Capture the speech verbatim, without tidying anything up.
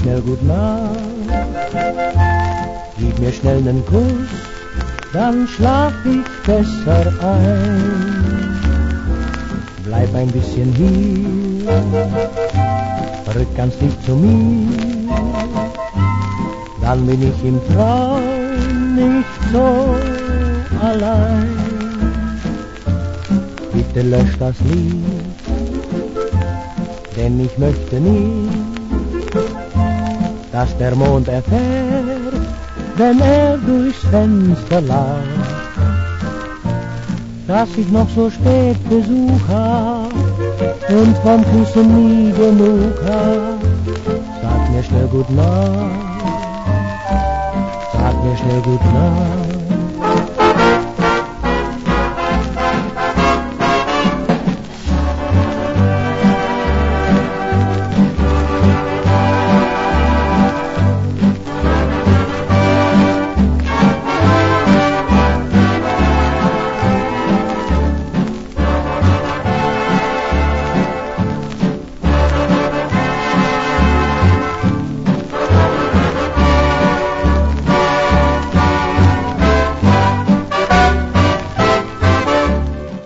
schnell gut Nacht, gib mir schnell nen Kuss, dann schlaf ich besser ein. Bleib ein bisschen hier, rück ganz dicht zu mir, dann bin ich im Traum nicht so allein. Bitte lösch das Lied, denn ich möchte nie, dass der Mond erfährt, wenn er durchs Fenster lacht, dass ich noch so spät Besuch hab und vom Küssen nie genug hab. Sag mir schnell gut Nacht, sag mir schnell gut Nacht.